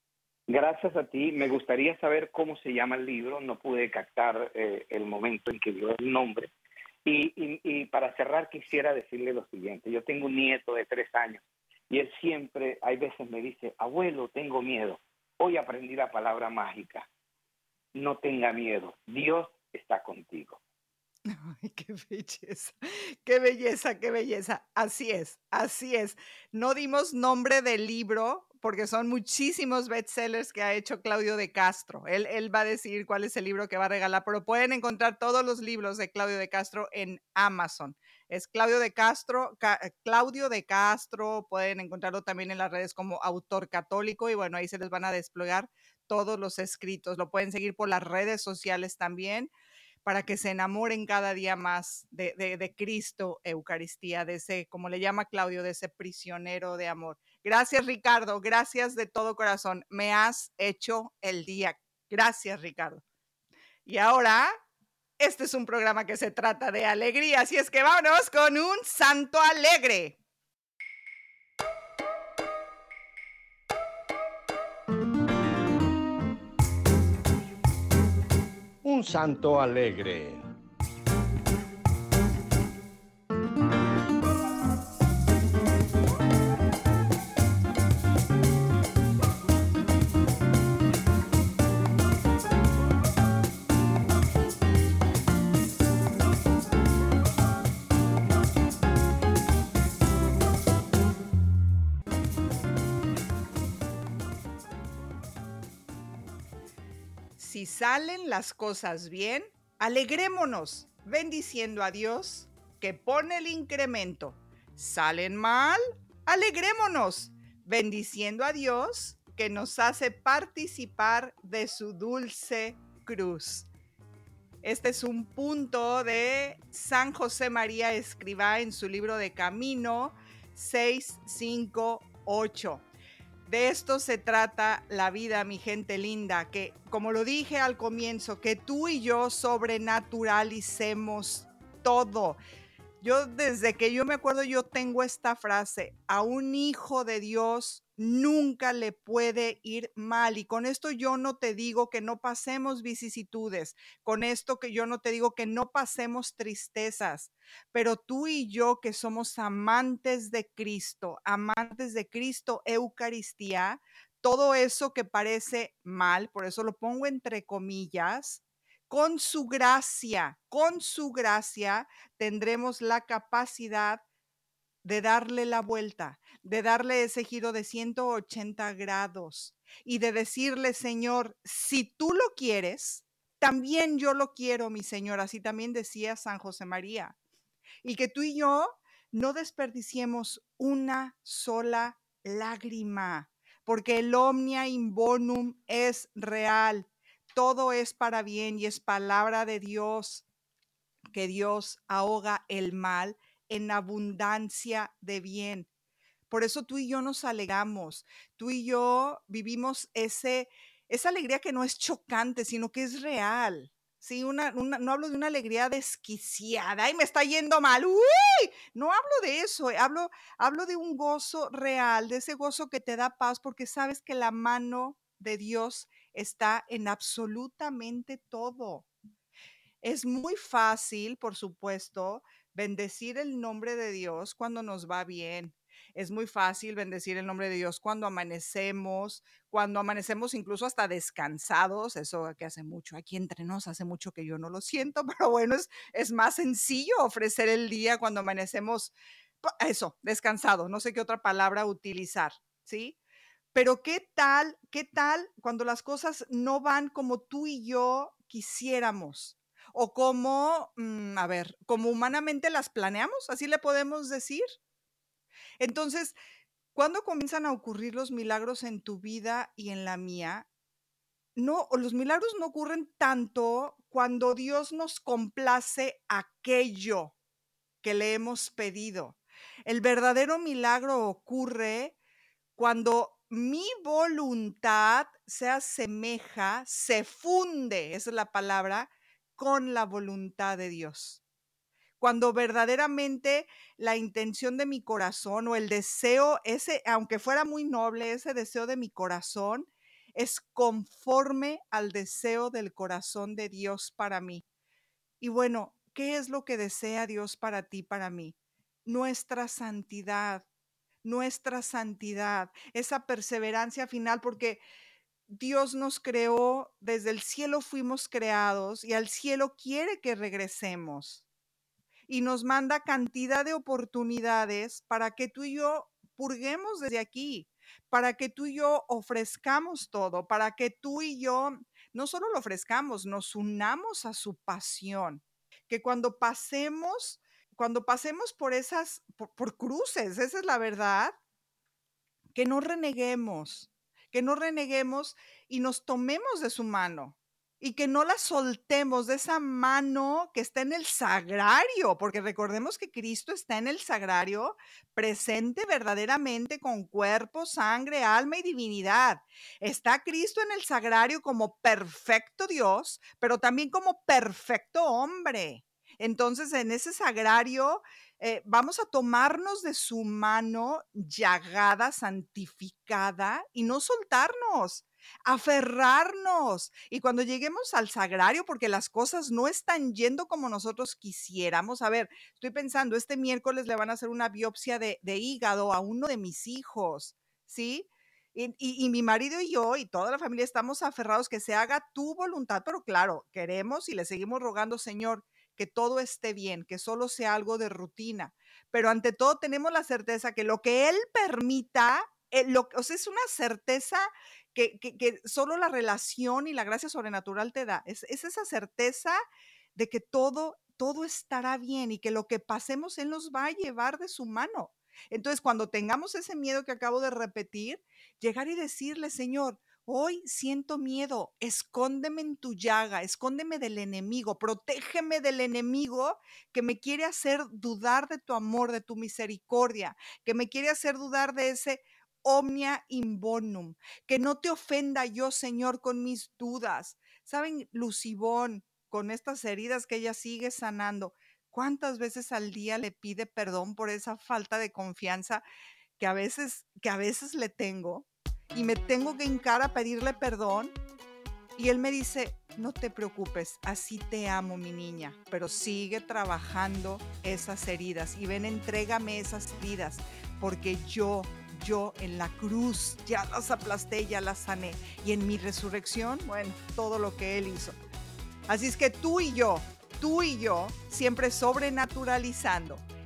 gracias a ti. Me gustaría saber cómo se llama el libro. No pude captar eh, el momento en que dio el nombre. Y, y, y para cerrar quisiera decirle lo siguiente. Yo tengo un nieto de tres años y él siempre, hay veces me dice, abuelo, tengo miedo. Hoy aprendí la palabra mágica. No tenga miedo. Dios está contigo. Ay, qué belleza, qué belleza, qué belleza. Así es, así es. No dimos nombre del libro porque son muchísimos bestsellers que ha hecho Claudio de Castro. Él, él va a decir cuál es el libro que va a regalar, pero pueden encontrar todos los libros de Claudio de Castro en Amazon. Es Claudio de Castro, Ca- eh, Claudio de Castro, pueden encontrarlo también en las redes como autor católico y bueno, ahí se les van a desplegar todos los escritos. Lo pueden seguir por las redes sociales también para que se enamoren cada día más de, de, de Cristo, Eucaristía, de ese, como le llama Claudio, de ese prisionero de amor. Gracias, Ricardo, gracias de todo corazón. Me has hecho el día. Gracias, Ricardo. Y ahora, este es un programa que se trata de alegría, así es que vámonos con un santo alegre. Un santo alegre. Si salen las cosas bien, alegrémonos, bendiciendo a Dios que pone el incremento. Salen mal, alegrémonos, bendiciendo a Dios que nos hace participar de su dulce cruz. Este es un punto de San José María Escrivá en su libro de Camino seis cinco ocho. De esto se trata la vida, mi gente linda, que como lo dije al comienzo, que tú y yo sobrenaturalicemos todo. Yo desde que yo me acuerdo, yo tengo esta frase: a un hijo de Dios nunca le puede ir mal. Y con esto yo no te digo que no pasemos vicisitudes, con esto que yo no te digo que no pasemos tristezas, pero tú y yo que somos amantes de Cristo, amantes de Cristo, Eucaristía, todo eso que parece mal, por eso lo pongo entre comillas, con su gracia, con su gracia, tendremos la capacidad de darle la vuelta, de darle ese giro de ciento ochenta grados y de decirle, Señor, si tú lo quieres, también yo lo quiero, mi Señor. Así también decía San José María. Y que tú y yo no desperdiciemos una sola lágrima, porque el omnia in bonum es real. Todo es para bien y es palabra de Dios, que Dios ahoga el mal en abundancia de bien. Por eso tú y yo nos alegramos, tú y yo vivimos ese, esa alegría que no es chocante, sino que es real. Sí, una, una, no hablo de una alegría desquiciada, ¡ay, me está yendo mal! ¡Uy! No hablo de eso, eh, hablo, hablo de un gozo real, de ese gozo que te da paz, porque sabes que la mano de Dios está en absolutamente todo. Es muy fácil, por supuesto, bendecir el nombre de Dios cuando nos va bien. Es muy fácil bendecir el nombre de Dios cuando amanecemos, cuando amanecemos incluso hasta descansados. Eso que hace mucho, aquí entre nos, hace mucho que yo no lo siento, pero bueno, es, es más sencillo ofrecer el día cuando amanecemos, pa- eso, descansado. No sé qué otra palabra utilizar, ¿sí? Pero ¿qué tal, qué tal cuando las cosas no van como tú y yo quisiéramos? O como, mm, a ver, como humanamente las planeamos, así le podemos decir. Entonces, ¿cuándo comienzan a ocurrir los milagros en tu vida y en la mía? No, o los milagros no ocurren tanto cuando Dios nos complace aquello que le hemos pedido. El verdadero milagro ocurre cuando mi voluntad se asemeja, se funde, esa es la palabra, con la voluntad de Dios. Cuando verdaderamente la intención de mi corazón o el deseo, ese, aunque fuera muy noble, ese deseo de mi corazón es conforme al deseo del corazón de Dios para mí. Y bueno, ¿qué es lo que desea Dios para ti, para mí? Nuestra santidad, nuestra santidad, esa perseverancia final, porque Dios nos creó, desde el cielo fuimos creados y al cielo quiere que regresemos y nos manda cantidad de oportunidades para que tú y yo purguemos desde aquí, para que tú y yo ofrezcamos todo, para que tú y yo no solo lo ofrezcamos, nos unamos a su pasión, que cuando pasemos, cuando pasemos por esas, por, por cruces, esa es la verdad, que no reneguemos, que no reneguemos y nos tomemos de su mano y que no la soltemos de esa mano que está en el sagrario, porque recordemos que Cristo está en el sagrario, presente verdaderamente con cuerpo, sangre, alma y divinidad. Está Cristo en el sagrario como perfecto Dios, pero también como perfecto hombre. Entonces, en ese sagrario eh, vamos a tomarnos de su mano llagada, santificada y no soltarnos, aferrarnos. Y cuando lleguemos al sagrario, porque las cosas no están yendo como nosotros quisiéramos. A ver, estoy pensando, este miércoles le van a hacer una biopsia de, de hígado a uno de mis hijos, ¿sí? Y, y, y mi marido y yo y toda la familia estamos aferrados que se haga tu voluntad, pero claro, queremos y le seguimos rogando, Señor, que todo esté bien, que solo sea algo de rutina. Pero ante todo tenemos la certeza que lo que Él permita, eh, lo, o sea, es una certeza que, que, que solo la relación y la gracia sobrenatural te da. Es, es esa certeza de que todo, todo estará bien y que lo que pasemos Él nos va a llevar de su mano. Entonces, cuando tengamos ese miedo que acabo de repetir, llegar y decirle, Señor, hoy siento miedo, escóndeme en tu llaga, escóndeme del enemigo, protégeme del enemigo que me quiere hacer dudar de tu amor, de tu misericordia, que me quiere hacer dudar de ese omnia in bonum, que no te ofenda yo, Señor, con mis dudas. ¿Saben, Lucibón, con estas heridas que ella sigue sanando, cuántas veces al día le pide perdón por esa falta de confianza que a veces, que a veces le tengo? Y me tengo que hincar a pedirle perdón y él me dice, no te preocupes, así te amo, mi niña, pero sigue trabajando esas heridas y ven, entrégame esas heridas, porque yo, yo en la cruz ya las aplasté, ya las sané, y en mi resurrección, bueno, todo lo que él hizo. Así es que tú y yo, tú y yo, siempre sobrenaturalizando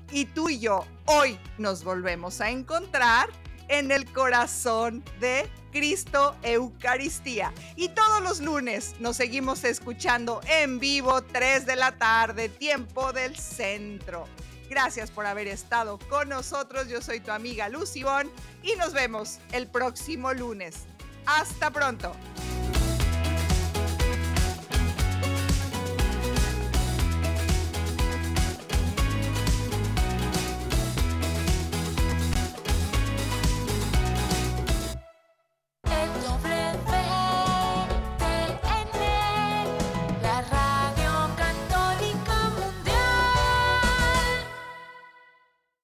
y tú y yo hoy nos volvemos a encontrar en el corazón de Cristo Eucaristía. Y todos los lunes nos seguimos escuchando en vivo, tres de la tarde, tiempo del centro. Gracias por haber estado con nosotros. Yo soy tu amiga Luz Ivonne y nos vemos el próximo lunes. Hasta pronto.